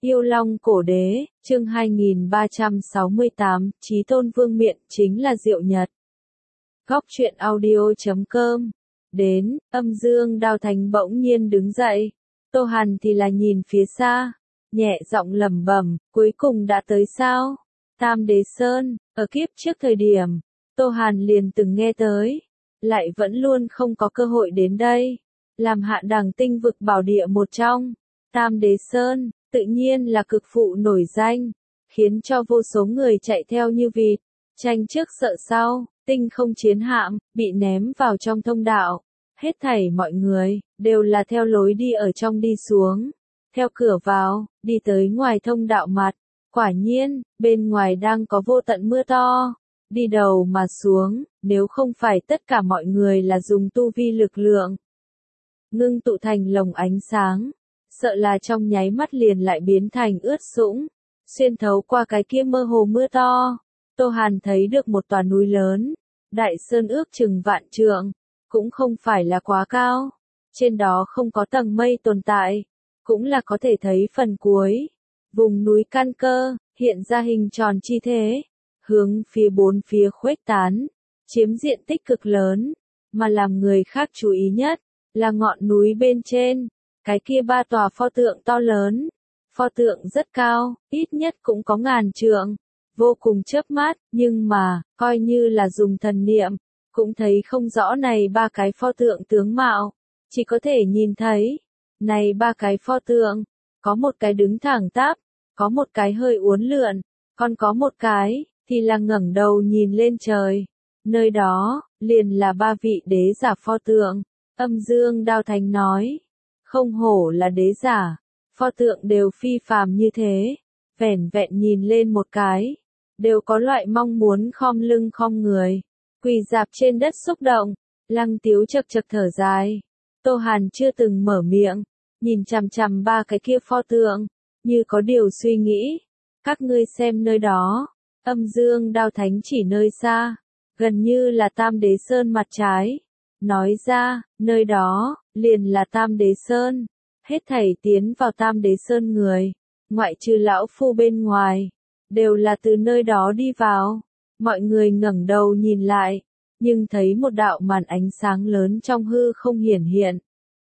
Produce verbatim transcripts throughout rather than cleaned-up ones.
Yêu Long Cổ Đế, chương hai nghìn ba trăm sáu mươi tám, Chí Tôn Vương miện chính là Diệu Nhật. Góc truyện audio chấm com. Đến, Âm Dương Đao Thánh bỗng nhiên đứng dậy. Tô Hàn thì là nhìn phía xa, nhẹ giọng lẩm bẩm, cuối cùng đã tới sao? Tam Đế Sơn, ở kiếp trước thời điểm, Tô Hàn liền từng nghe tới, lại vẫn luôn không có cơ hội đến đây. Làm hạ đẳng tinh vực bảo địa một trong, Tam Đế Sơn, tự nhiên là cực phụ nổi danh, khiến cho vô số người chạy theo như vịt, tranh trước sợ sau, tinh không chiến hạm, bị ném vào trong thông đạo. Hết thảy mọi người, đều là theo lối đi ở trong đi xuống, theo cửa vào, đi tới ngoài thông đạo mặt. Quả nhiên, bên ngoài đang có vô tận mưa to, đi đầu mà xuống, nếu không phải tất cả mọi người là dùng tu vi lực lượng ngưng tụ thành lồng ánh sáng, sợ là trong nháy mắt liền lại biến thành ướt sũng. Xuyên thấu qua cái kia mơ hồ mưa to, Tô Hàn thấy được một tòa núi lớn, đại sơn ước chừng vạn trượng, cũng không phải là quá cao, trên đó không có tầng mây tồn tại, cũng là có thể thấy phần cuối. Vùng núi căn cơ, hiện ra hình tròn chi thế, hướng phía bốn phía khuếch tán, chiếm diện tích cực lớn, mà làm người khác chú ý nhất, là ngọn núi bên trên, cái kia ba tòa pho tượng to lớn. Pho tượng rất cao, ít nhất cũng có ngàn trượng, vô cùng chớp mắt, nhưng mà, coi như là dùng thần niệm, cũng thấy không rõ này ba cái pho tượng tướng mạo, chỉ có thể nhìn thấy, này ba cái pho tượng, có một cái đứng thẳng tắp, có một cái hơi uốn lượn, còn có một cái, thì là ngẩng đầu nhìn lên trời. Nơi đó, liền là ba vị đế giả pho tượng. Âm Dương Đao Thánh nói, không hổ là đế giả, pho tượng đều phi phàm như thế, vẻn vẹn nhìn lên một cái, đều có loại mong muốn khom lưng khom người, quỳ dạp trên đất xúc động. Lăng Tiếu chật chật thở dài, Tô Hàn chưa từng mở miệng, nhìn chằm chằm ba cái kia pho tượng, như có điều suy nghĩ. Các ngươi xem nơi đó, Âm Dương Đao Thánh chỉ nơi xa, gần như là Tam Đế Sơn mặt trái. Nói ra, nơi đó, liền là Tam Đế Sơn. Hết thảy tiến vào Tam Đế Sơn người, ngoại trừ lão phu bên ngoài, đều là từ nơi đó đi vào. Mọi người ngẩng đầu nhìn lại, nhưng thấy một đạo màn ánh sáng lớn trong hư không hiển hiện.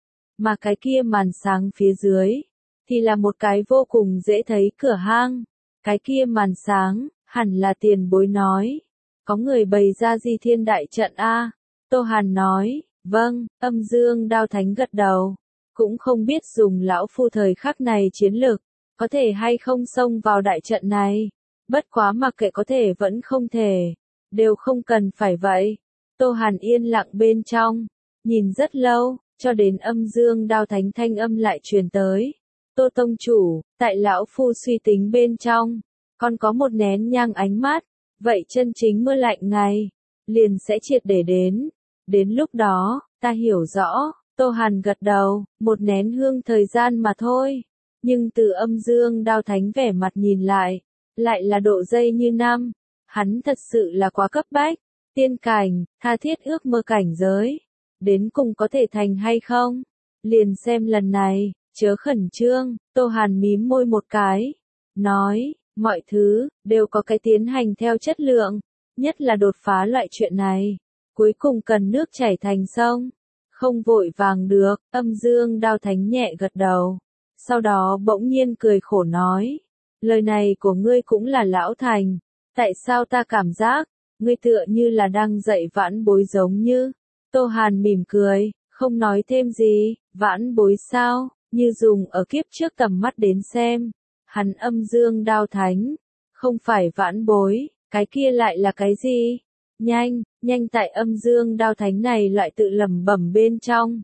Mà cái kia màn sáng phía dưới, thì là một cái vô cùng dễ thấy cửa hang. Cái kia màn sáng, hẳn là tiền bối nói. Có người bày ra Di Thiên Đại Trận a. Tô Hàn nói, vâng. Âm Dương Đao Thánh gật đầu, cũng không biết dùng lão phu thời khắc này chiến lực, có thể hay không xông vào đại trận này. Bất quá mặc kệ có thể vẫn không thể, đều không cần phải vậy. Tô Hàn yên lặng bên trong, nhìn rất lâu, cho đến Âm Dương Đao Thánh thanh âm lại truyền tới. Tô Tông Chủ, tại lão phu suy tính bên trong, còn có một nén nhang ánh mắt, vậy chân chính mưa lạnh ngày, liền sẽ triệt để đến. Đến lúc đó, ta hiểu rõ. Tô Hàn gật đầu, một nén hương thời gian mà thôi. Nhưng từ Âm Dương Đao Thánh vẻ mặt nhìn lại, lại là độ dây như năm. Hắn thật sự là quá cấp bách. Tiên cảnh, tha thiết ước mơ cảnh giới. Đến cùng có thể thành hay không? Liền xem lần này, chớ khẩn trương. Tô Hàn mím môi một cái, nói, mọi thứ, đều có cái tiến hành theo chất lượng. Nhất là đột phá loại chuyện này, cuối cùng cần nước chảy thành sông. Không vội vàng được. Âm Dương Đao Thánh nhẹ gật đầu, sau đó bỗng nhiên cười khổ nói, lời này của ngươi cũng là lão thành, tại sao ta cảm giác, ngươi tựa như là đang dạy vãn bối giống như. Tô Hàn mỉm cười, không nói thêm gì. Vãn bối sao? Như dùng ở kiếp trước tầm mắt đến xem, hắn Âm Dương Đao Thánh, không phải vãn bối, cái kia lại là cái gì? Nhanh, nhanh tại Âm Dương Đao Thánh này loại tự lẩm bẩm bên trong.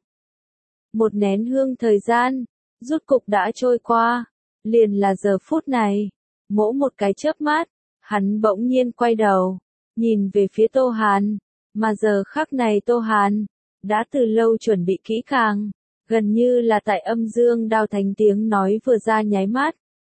Một nén hương thời gian, rút cục đã trôi qua, liền là giờ phút này. Mỗi một cái chớp mắt, hắn bỗng nhiên quay đầu, nhìn về phía Tô Hàn, mà giờ khắc này Tô Hàn, đã từ lâu chuẩn bị kỹ càng, gần như là tại Âm Dương Đao Thánh tiếng nói vừa ra nháy mắt.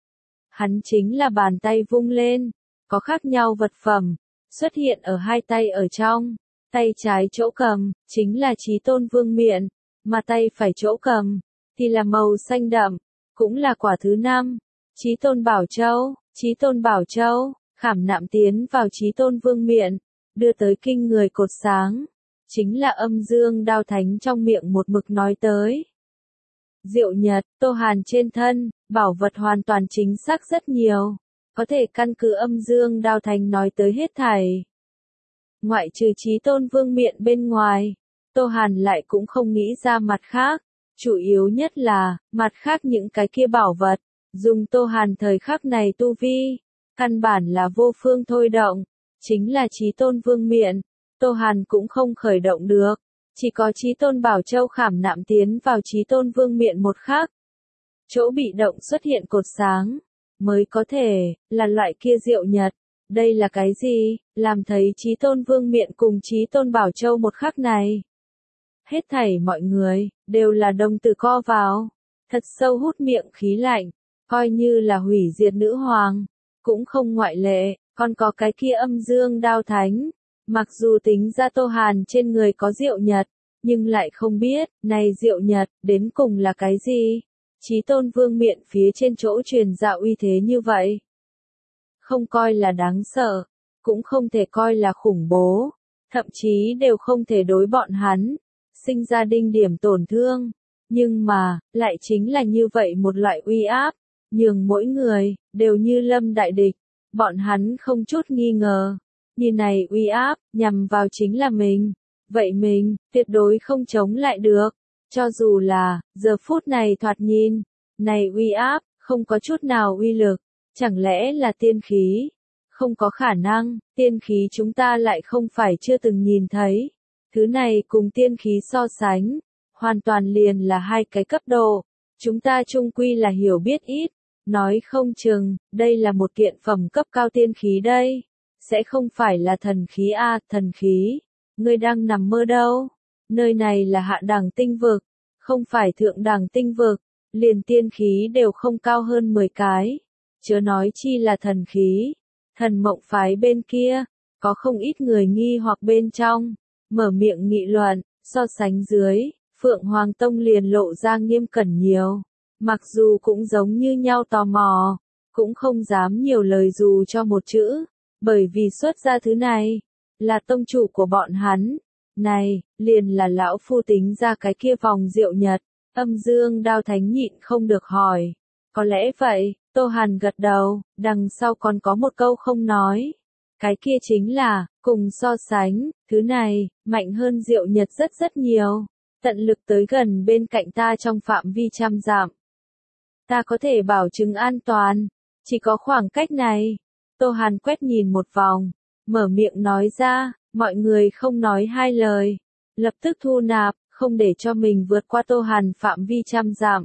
Hắn chính là bàn tay vung lên, có khác nhau vật phẩm xuất hiện ở hai tay ở trong. Tay trái chỗ cầm, chính là Chí Tôn Vương miện, mà tay phải chỗ cầm, thì là màu xanh đậm, cũng là quả thứ năm. Chí Tôn Bảo Châu, Chí Tôn Bảo Châu, khảm nạm tiến vào Chí Tôn vương miện, đưa tới kinh người cột sáng. Chính là âm dương đao thánh trong miệng một mực nói tới. Diệu nhật, Tô Hàn trên thân, bảo vật hoàn toàn chính xác rất nhiều, có thể căn cứ âm dương đao thánh nói tới hết thảy. Ngoại trừ Chí Tôn vương miện bên ngoài, Tô Hàn lại cũng không nghĩ ra mặt khác, chủ yếu nhất là, mặt khác những cái kia bảo vật, dùng Tô Hàn thời khắc này tu vi, căn bản là vô phương thôi động, chính là Chí Tôn vương miện, Tô Hàn cũng không khởi động được, chỉ có Chí Tôn Bảo Châu khảm nạm tiến vào Chí Tôn vương miện một khắc. Chỗ bị động xuất hiện cột sáng, mới có thể, là loại kia diệu nhật. Đây là cái gì, làm thấy Chí Tôn vương miện cùng Chí Tôn Bảo Châu một khắc này. Hết thảy mọi người, đều là đồng tử co vào, thật sâu hút miệng khí lạnh, coi như là hủy diệt nữ hoàng, cũng không ngoại lệ, còn có cái kia âm dương đao thánh. Mặc dù tính ra Tô Hàn trên người có diệu nhật, nhưng lại không biết, này diệu nhật, đến cùng là cái gì? Chí Tôn vương miện phía trên chỗ truyền dạo uy thế như vậy. Không coi là đáng sợ, cũng không thể coi là khủng bố, thậm chí đều không thể đối bọn hắn, sinh ra đinh điểm tổn thương. Nhưng mà, lại chính là như vậy một loại uy áp, nhường mỗi người, đều như lâm đại địch, bọn hắn không chút nghi ngờ. Như này uy áp, nhằm vào chính là mình. Vậy mình, tuyệt đối không chống lại được. Cho dù là, giờ phút này thoạt nhìn, này uy áp, không có chút nào uy lực. Chẳng lẽ là tiên khí? Không có khả năng, tiên khí chúng ta lại không phải chưa từng nhìn thấy. Thứ này cùng tiên khí so sánh, hoàn toàn liền là hai cái cấp độ. Chúng ta chung quy là hiểu biết ít. Nói không chừng, đây là một kiện phẩm cấp cao tiên khí đây. Sẽ không phải là thần khí a, à, thần khí. Ngươi đang nằm mơ đâu? Nơi này là hạ đẳng tinh vực, không phải thượng đẳng tinh vực, liền tiên khí đều không cao hơn mười cái. Chớ nói chi là thần khí. Thần mộng phái bên kia, có không ít người nghi hoặc bên trong, mở miệng nghị luận, so sánh dưới, Phượng Hoàng Tông liền lộ ra nghiêm cẩn nhiều. Mặc dù cũng giống như nhau tò mò, cũng không dám nhiều lời dù cho một chữ. Bởi vì xuất ra thứ này, là tông chủ của bọn hắn. Này, liền là lão phu tính ra cái kia vòng diệu nhật. Âm dương đao thánh nhịn không được hỏi. Có lẽ vậy, Tô Hàn gật đầu, đằng sau còn có một câu không nói. Cái kia chính là, cùng so sánh, thứ này, mạnh hơn diệu nhật rất rất nhiều. Tận lực tới gần bên cạnh ta trong phạm vi trăm dặm. Ta có thể bảo chứng an toàn, chỉ có khoảng cách này. Tô Hàn quét nhìn một vòng, mở miệng nói ra, mọi người không nói hai lời, lập tức thu nạp, không để cho mình vượt qua Tô Hàn phạm vi trăm dặm.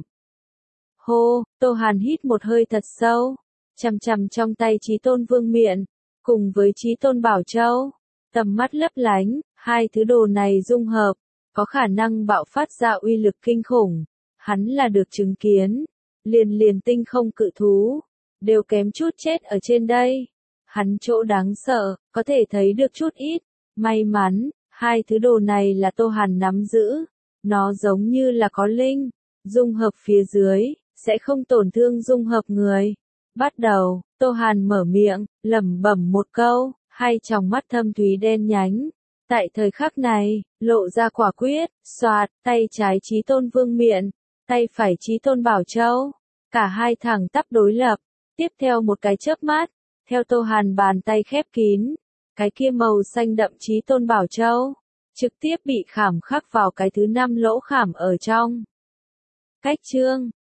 Hô, Tô Hàn hít một hơi thật sâu, chằm chằm trong tay Chí Tôn vương miện, cùng với Chí Tôn Bảo Châu, tầm mắt lấp lánh, hai thứ đồ này dung hợp, có khả năng bạo phát ra uy lực kinh khủng. Hắn là được chứng kiến, liền liền tinh không cự thú, đều kém chút chết ở trên đây. Hắn chỗ đáng sợ, có thể thấy được chút ít. May mắn, hai thứ đồ này là Tô Hàn nắm giữ. Nó giống như là có linh, dung hợp phía dưới, sẽ không tổn thương dung hợp người. Bắt đầu, Tô Hàn mở miệng, lẩm bẩm một câu, hai tròng mắt thâm thúy đen nhánh. Tại thời khắc này, lộ ra quả quyết, xoạt, tay trái Chí Tôn vương miện, tay phải Chí Tôn Bảo Châu. Cả hai thẳng tắp đối lập. Tiếp theo một cái chớp mắt, theo Tô Hàn bàn tay khép kín, cái kia màu xanh đậm Chí Tôn Bảo Châu, trực tiếp bị khảm khắc vào cái thứ năm lỗ khảm ở trong. Cách chương